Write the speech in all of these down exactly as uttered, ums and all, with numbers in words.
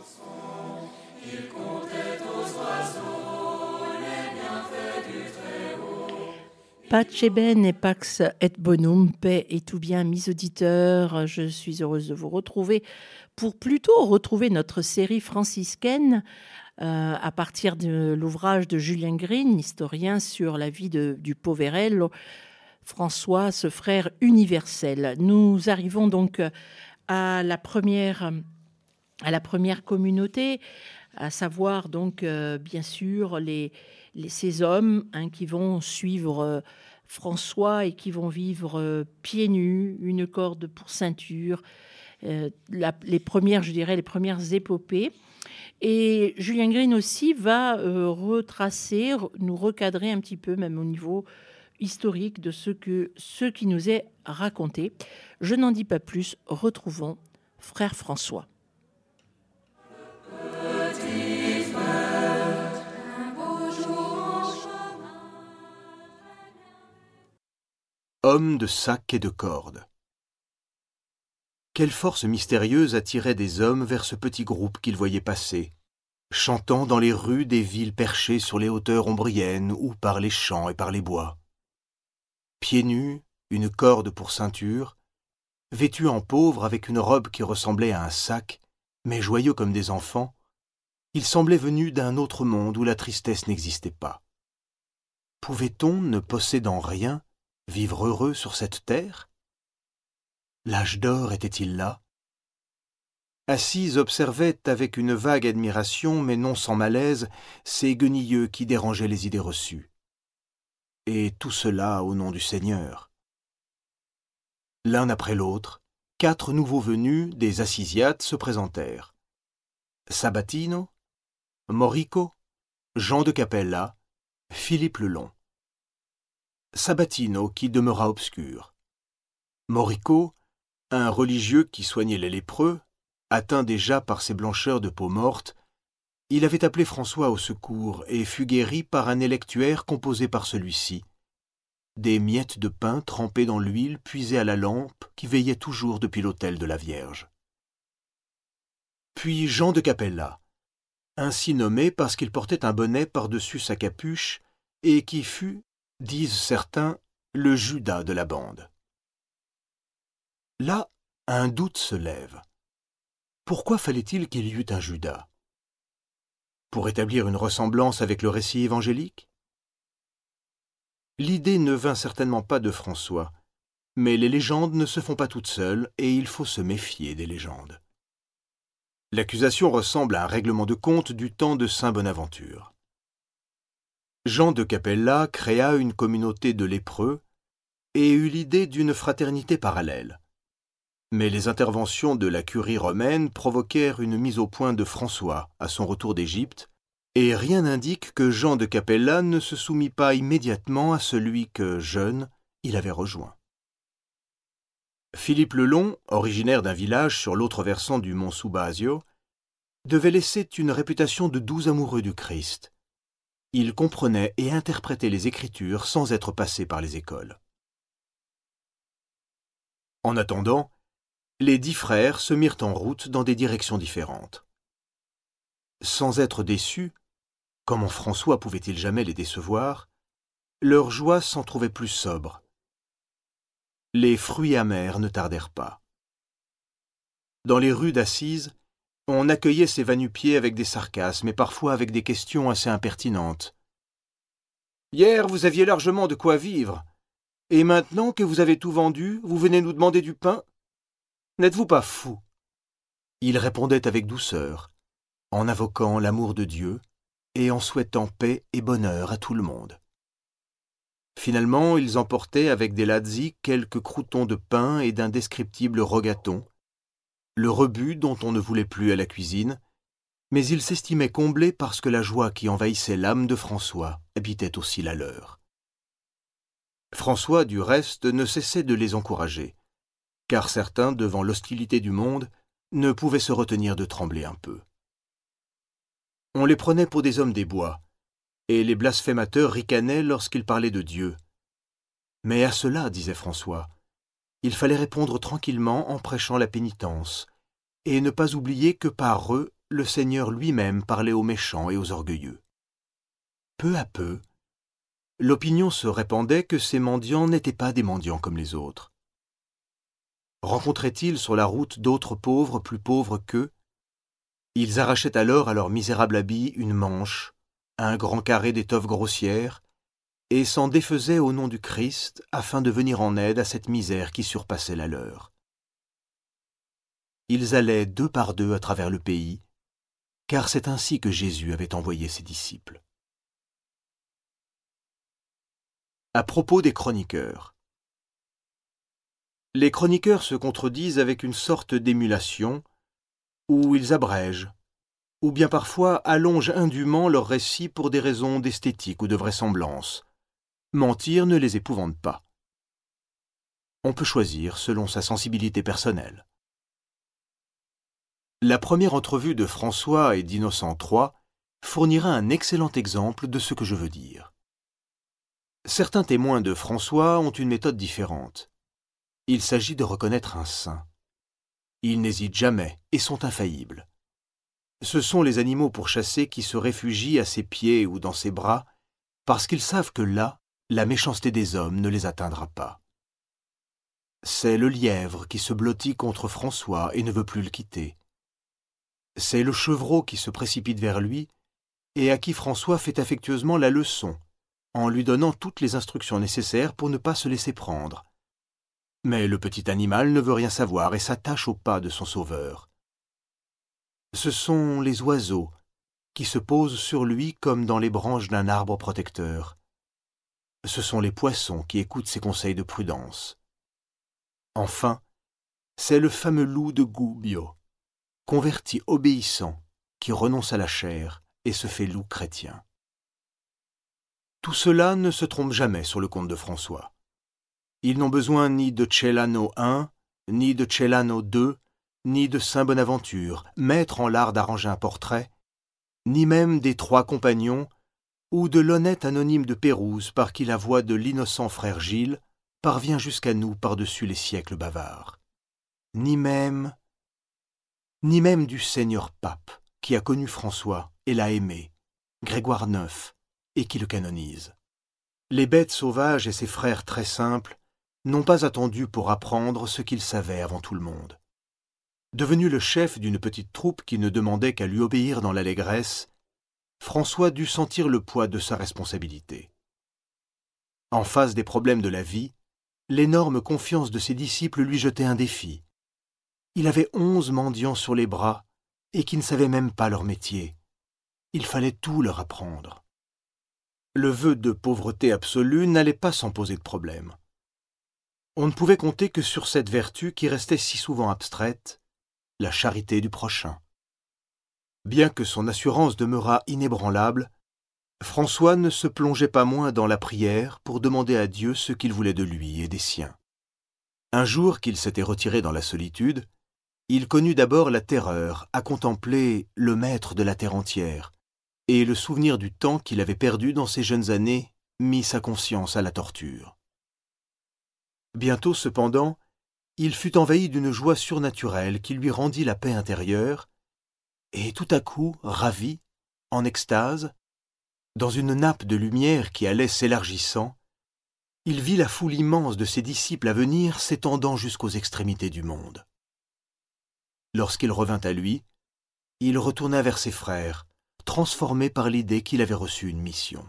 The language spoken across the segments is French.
Pace bene et pax et bonum, paix et tout bien, mes auditeurs. Je suis heureuse de vous retrouver pour plutôt retrouver notre série franciscaine euh, à partir de l'ouvrage de Julien Green, historien sur la vie de, du Poverello, François, ce frère universel. Nous arrivons donc à la première, à la première communauté, à savoir donc euh, bien sûr les, les, ces hommes hein, qui vont suivre euh, François et qui vont vivre euh, pieds nus, une corde pour ceinture, euh, la, les premières, je dirais, les premières épopées. Et Julien Green aussi va euh, retracer, nous recadrer un petit peu, même au niveau historique, de ce, que, ce qui nous est raconté. Je n'en dis pas plus, retrouvons Frère François. Homme de sac et de corde. Quelle force mystérieuse attirait des hommes vers ce petit groupe qu'ils voyaient passer, chantant dans les rues des villes perchées sur les hauteurs ombriennes ou par les champs et par les bois. Pieds nus, une corde pour ceinture, vêtus en pauvres avec une robe qui ressemblait à un sac, mais joyeux comme des enfants, ils semblaient venus d'un autre monde où la tristesse n'existait pas. Pouvait-on, ne possédant rien, vivre heureux sur cette terre? L'âge d'or était-il là? Assis observaient avec une vague admiration, mais non sans malaise, ces guenilleux qui dérangeaient les idées reçues. Et tout cela au nom du Seigneur. L'un après l'autre, quatre nouveaux venus des Assisiates se présentèrent. Sabatino, Morico, Jean de Capella, Philippe le Long. Sabatino qui demeura obscur. Morico, un religieux qui soignait les lépreux, atteint déjà par ces blancheurs de peau morte, il avait appelé François au secours et fut guéri par un électuaire composé par celui-ci. Des miettes de pain trempées dans l'huile puisée à la lampe qui veillait toujours depuis l'autel de la Vierge. Puis Jean de Capella, ainsi nommé parce qu'il portait un bonnet par-dessus sa capuche et qui fut, disent certains, le Judas de la bande. Là, un doute se lève. Pourquoi fallait-il qu'il y eût un Judas? Pour établir une ressemblance avec le récit évangélique? L'idée ne vint certainement pas de François, mais les légendes ne se font pas toutes seules et il faut se méfier des légendes. L'accusation ressemble à un règlement de compte du temps de saint Bonaventure. Jean de Capella créa une communauté de lépreux et eut l'idée d'une fraternité parallèle. Mais les interventions de la curie romaine provoquèrent une mise au point de François à son retour d'Égypte, et rien n'indique que Jean de Capella ne se soumit pas immédiatement à celui que, jeune, il avait rejoint. Philippe le Long, originaire d'un village sur l'autre versant du mont Subasio, devait laisser une réputation de doux amoureux du Christ. Il comprenait et interprétait les Écritures sans être passé par les écoles. En attendant, les dix frères se mirent en route dans des directions différentes. Sans être déçus, comment François pouvait-il jamais les décevoir, leur joie s'en trouvait plus sobre. Les fruits amers ne tardèrent pas. Dans les rues d'Assise, on accueillait ces va-nu-pieds avec des sarcasmes et parfois avec des questions assez impertinentes. « Hier, vous aviez largement de quoi vivre, et maintenant que vous avez tout vendu, vous venez nous demander du pain? N'êtes-vous pas fou ?» Il répondait avec douceur, en invoquant l'amour de Dieu et en souhaitant paix et bonheur à tout le monde. Finalement, ils emportaient avec des lazzi quelques croûtons de pain et d'indescriptibles rogatons, le rebut dont on ne voulait plus à la cuisine, mais ils s'estimaient comblés parce que la joie qui envahissait l'âme de François habitait aussi la leur. François, du reste, ne cessait de les encourager, car certains, devant l'hostilité du monde, ne pouvaient se retenir de trembler un peu. On les prenait pour des hommes des bois, et les blasphémateurs ricanaient lorsqu'ils parlaient de Dieu. Mais à cela, disait François, il fallait répondre tranquillement en prêchant la pénitence, et ne pas oublier que par eux, le Seigneur lui-même parlait aux méchants et aux orgueilleux. Peu à peu, l'opinion se répandait que ces mendiants n'étaient pas des mendiants comme les autres. Rencontraient-ils sur la route d'autres pauvres plus pauvres qu'eux? Ils arrachaient alors à leur misérable habit une manche, un grand carré d'étoffe grossière, et s'en défaisaient au nom du Christ afin de venir en aide à cette misère qui surpassait la leur. Ils allaient deux par deux à travers le pays, car c'est ainsi que Jésus avait envoyé ses disciples. À propos des chroniqueurs. Les chroniqueurs se contredisent avec une sorte d'émulation, où ils abrègent, ou bien parfois allongent indûment leurs récits pour des raisons d'esthétique ou de vraisemblance. Mentir ne les épouvante pas. On peut choisir selon sa sensibilité personnelle. La première entrevue de François et d'Innocent trois fournira un excellent exemple de ce que je veux dire. Certains témoins de François ont une méthode différente. Il s'agit de reconnaître un saint. Ils n'hésitent jamais et sont infaillibles. Ce sont les animaux pourchassés qui se réfugient à ses pieds ou dans ses bras parce qu'ils savent que là, la méchanceté des hommes ne les atteindra pas. C'est le lièvre qui se blottit contre François et ne veut plus le quitter. C'est le chevreau qui se précipite vers lui et à qui François fait affectueusement la leçon, en lui donnant toutes les instructions nécessaires pour ne pas se laisser prendre. Mais le petit animal ne veut rien savoir et s'attache au pas de son sauveur. Ce sont les oiseaux qui se posent sur lui comme dans les branches d'un arbre protecteur. Ce sont les poissons qui écoutent ses conseils de prudence. Enfin, c'est le fameux loup de Gubbio, converti obéissant, qui renonce à la chair et se fait loup chrétien. Tout cela ne se trompe jamais sur le compte de François. Ils n'ont besoin ni de Celano un, ni de Celano deux, ni de Saint Bonaventure, maître en l'art d'arranger un portrait, ni même des trois compagnons, ou de l'honnête anonyme de Pérouse par qui la voix de l'innocent frère Gilles parvient jusqu'à nous par-dessus les siècles bavards. Ni même, ni même du Seigneur Pape, qui a connu François et l'a aimé, Grégoire neuf, et qui le canonise. Les bêtes sauvages et ses frères très simples n'ont pas attendu pour apprendre ce qu'ils savaient avant tout le monde. Devenu le chef d'une petite troupe qui ne demandait qu'à lui obéir dans l'allégresse, François dut sentir le poids de sa responsabilité. En face des problèmes de la vie, l'énorme confiance de ses disciples lui jetait un défi. Il avait onze mendiants sur les bras et qui ne savaient même pas leur métier. Il fallait tout leur apprendre. Le vœu de pauvreté absolue n'allait pas sans poser de problème. On ne pouvait compter que sur cette vertu qui restait si souvent abstraite, la charité du prochain. Bien que son assurance demeurât inébranlable, François ne se plongeait pas moins dans la prière pour demander à Dieu ce qu'il voulait de lui et des siens. Un jour qu'il s'était retiré dans la solitude, il connut d'abord la terreur à contempler le maître de la terre entière, et le souvenir du temps qu'il avait perdu dans ses jeunes années mit sa conscience à la torture. Bientôt, cependant, il fut envahi d'une joie surnaturelle qui lui rendit la paix intérieure, et tout à coup, ravi, en extase, dans une nappe de lumière qui allait s'élargissant, il vit la foule immense de ses disciples à venir s'étendant jusqu'aux extrémités du monde. Lorsqu'il revint à lui, il retourna vers ses frères, transformé par l'idée qu'il avait reçu une mission.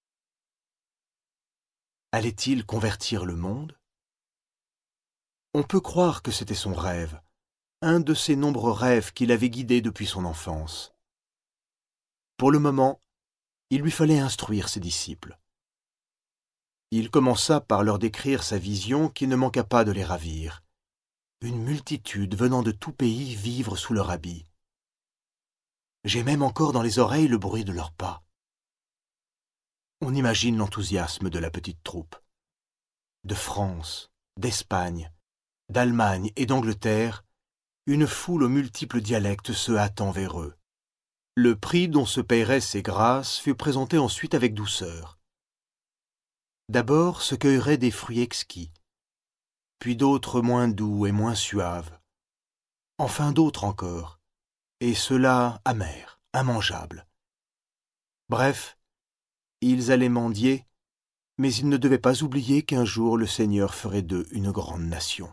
Allait-il convertir le monde? On peut croire que c'était son rêve, un de ces nombreux rêves qui l'avaient guidé depuis son enfance. Pour le moment, il lui fallait instruire ses disciples. Il commença par leur décrire sa vision qui ne manqua pas de les ravir. Une multitude venant de tout pays vivre sous leur habit. J'ai même encore dans les oreilles le bruit de leurs pas. On imagine l'enthousiasme de la petite troupe. De France, d'Espagne, d'Allemagne et d'Angleterre, une foule aux multiples dialectes se hâtant vers eux. Le prix dont se paieraient ces grâces fut présenté ensuite avec douceur. D'abord se cueilleraient des fruits exquis, puis d'autres moins doux et moins suaves, enfin d'autres encore, et cela amer, immangeable. Bref, ils allaient mendier, mais ils ne devaient pas oublier qu'un jour le Seigneur ferait d'eux une grande nation.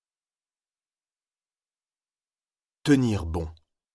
Tenir bon.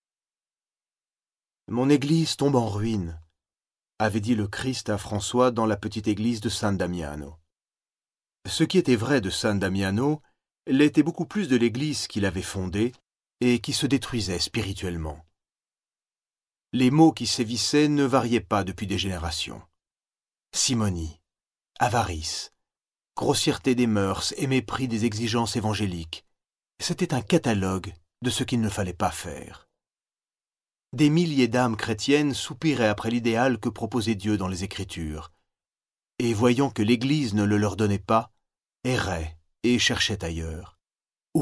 Mon église tombe en ruine, avait dit le Christ à François dans la petite église de San Damiano. Ce qui était vrai de San Damiano l'était beaucoup plus de l'église qu'il avait fondée et qui se détruisait spirituellement. Les maux qui sévissaient ne variaient pas depuis des générations. Simonie, avarice, grossièreté des mœurs et mépris des exigences évangéliques, c'était un catalogue de ce qu'il ne fallait pas faire. Des milliers d'âmes chrétiennes soupiraient après l'idéal que proposait Dieu dans les Écritures, et voyant que l'Église ne le leur donnait pas, erraient et cherchaient ailleurs. Où?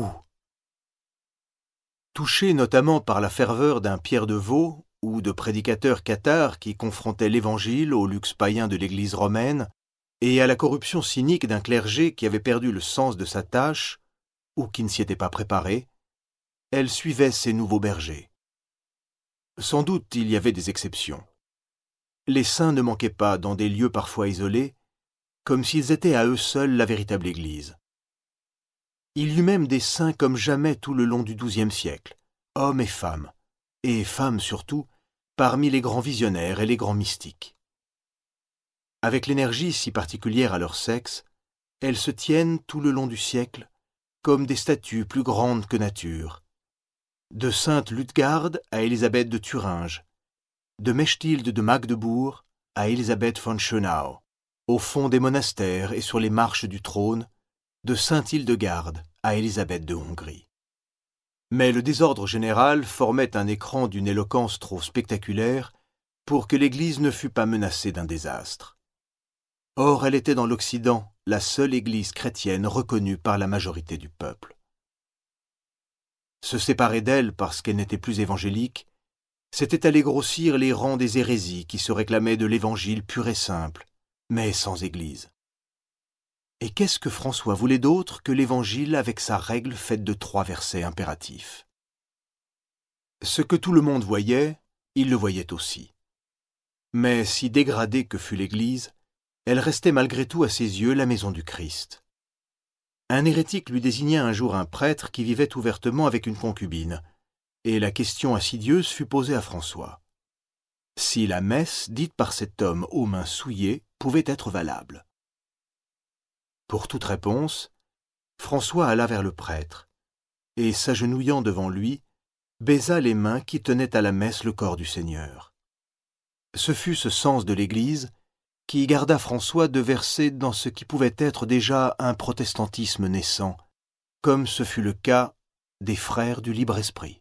Touchés notamment par la ferveur d'un Pierre de Vaux ou de prédicateurs cathares qui confrontaient l'Évangile au luxe païen de l'Église romaine et à la corruption cynique d'un clergé qui avait perdu le sens de sa tâche ou qui ne s'y était pas préparé, elle suivait ces nouveaux bergers. Sans doute il y avait des exceptions. Les saints ne manquaient pas dans des lieux parfois isolés, comme s'ils étaient à eux seuls la véritable Église. Il y eut même des saints comme jamais tout le long du douzième siècle, hommes et femmes, et femmes surtout, parmi les grands visionnaires et les grands mystiques. Avec l'énergie si particulière à leur sexe, elles se tiennent tout le long du siècle comme des statues plus grandes que nature, de sainte Luthgarde à Élisabeth de Thuringe, de Mechtilde de Magdebourg à Élisabeth von Schönau, au fond des monastères et sur les marches du trône, de sainte Hildegarde à Élisabeth de Hongrie. Mais le désordre général formait un écran d'une éloquence trop spectaculaire pour que l'Église ne fût pas menacée d'un désastre. Or, elle était dans l'Occident la seule Église chrétienne reconnue par la majorité du peuple. Se séparer d'elle parce qu'elle n'était plus évangélique, c'était aller grossir les rangs des hérésies qui se réclamaient de l'Évangile pur et simple, mais sans Église. Et qu'est-ce que François voulait d'autre que l'Évangile avec sa règle faite de trois versets impératifs? Ce que tout le monde voyait, il le voyait aussi. Mais si dégradée que fût l'Église, elle restait malgré tout à ses yeux la maison du Christ. Un hérétique lui désigna un jour un prêtre qui vivait ouvertement avec une concubine, et la question insidieuse fut posée à François. Si la messe dite par cet homme aux mains souillées pouvait être valable. Pour toute réponse, François alla vers le prêtre, et s'agenouillant devant lui, baisa les mains qui tenaient à la messe le corps du Seigneur. Ce fut ce sens de l'Église qui garda François de verser dans ce qui pouvait être déjà un protestantisme naissant, comme ce fut le cas des frères du libre esprit.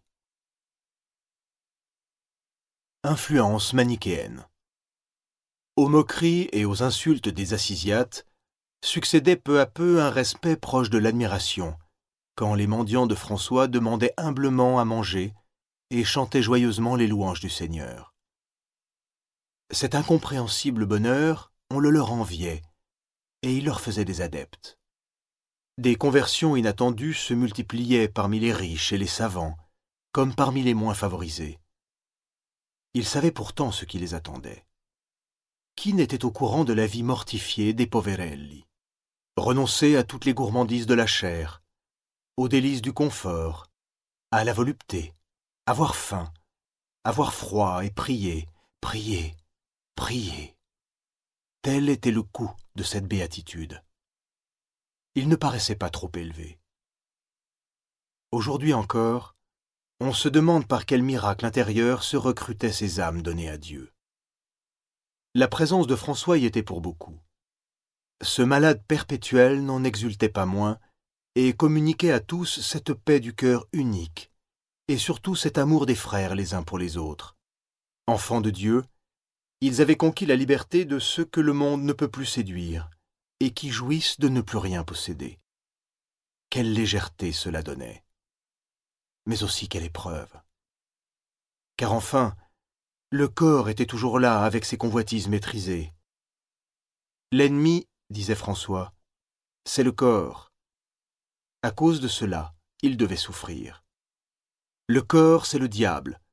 Influence manichéenne. Aux moqueries et aux insultes des Assisiates succédait peu à peu un respect proche de l'admiration, quand les mendiants de François demandaient humblement à manger et chantaient joyeusement les louanges du Seigneur. Cet incompréhensible bonheur, on le leur enviait, et il leur faisait des adeptes. Des conversions inattendues se multipliaient parmi les riches et les savants, comme parmi les moins favorisés. Ils savaient pourtant ce qui les attendait. Qui n'était au courant de la vie mortifiée des poverelli? Renoncer à toutes les gourmandises de la chair, aux délices du confort, à la volupté, avoir faim, avoir froid et prier, prier, prier. Tel était le coût de cette béatitude. Il ne paraissait pas trop élevé. Aujourd'hui encore, on se demande par quel miracle intérieur se recrutaient ces âmes données à Dieu. La présence de François y était pour beaucoup. Ce malade perpétuel n'en exultait pas moins et communiquait à tous cette paix du cœur unique et surtout cet amour des frères les uns pour les autres. Enfants de Dieu, ils avaient conquis la liberté de ceux que le monde ne peut plus séduire et qui jouissent de ne plus rien posséder. Quelle légèreté cela donnait! Mais aussi quelle épreuve! Car enfin, le corps était toujours là avec ses convoitises maîtrisées. L'ennemi, disait François, c'est le corps. À cause de cela, il devait souffrir. Le corps, c'est le diable,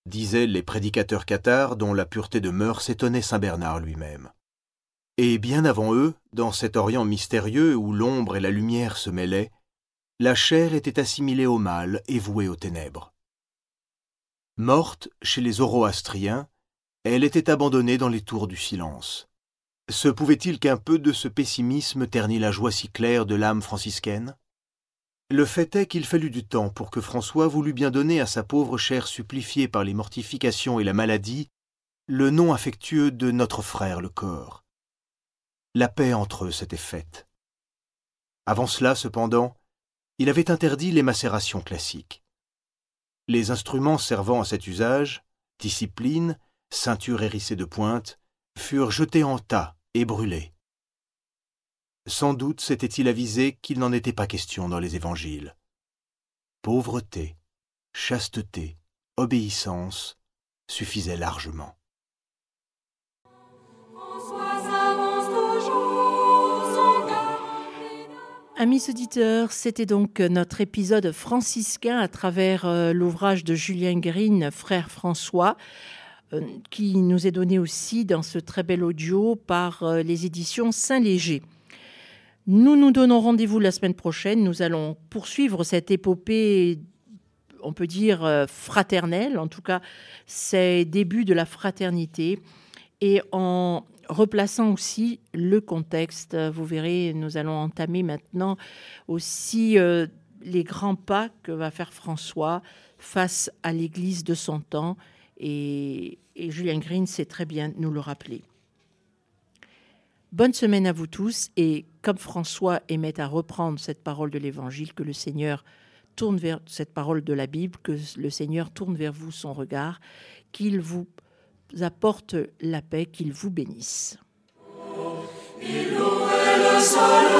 disaient les prédicateurs cathares dont la pureté de mœurs s'étonnait saint Bernard lui-même. Et bien avant eux, dans cet Orient mystérieux où l'ombre et la lumière se mêlaient, la chair était assimilée au mal et vouée aux ténèbres. Morte chez les Zoroastriens, elle était abandonnée dans les tours du silence. Se pouvait-il qu'un peu de ce pessimisme ternît la joie si claire de l'âme franciscaine ? Le fait est qu'il fallut du temps pour que François voulût bien donner à sa pauvre chair supplifiée par les mortifications et la maladie le nom affectueux de notre frère le corps. La paix entre eux s'était faite. Avant cela, cependant, il avait interdit les macérations classiques. Les instruments servant à cet usage, discipline, ceinture hérissée de pointe, furent jetés en tas et brûlés. Sans doute s'était-il avisé qu'il n'en était pas question dans les évangiles. Pauvreté, chasteté, obéissance suffisaient largement. Amis auditeurs, c'était donc notre épisode franciscain à travers euh, l'ouvrage de Julien Green, Frère François, euh, qui nous est donné aussi dans ce très bel audio par euh, les éditions Saint-Léger. Nous nous donnons rendez-vous la semaine prochaine. Nous allons poursuivre cette épopée, on peut dire, euh, fraternelle. En tout cas, c'est début de la fraternité. Et en replaçant aussi le contexte, vous verrez, nous allons entamer maintenant aussi euh, les grands pas que va faire François face à l'Église de son temps. Et, et Julien Green sait très bien nous le rappeler. Bonne semaine à vous tous, et comme François aimait à reprendre cette parole de l'Évangile, que le Seigneur tourne vers cette parole de la Bible, que le Seigneur tourne vers vous son regard, qu'il vous apporte la paix, qu'il vous bénisse. Il louait le soleil.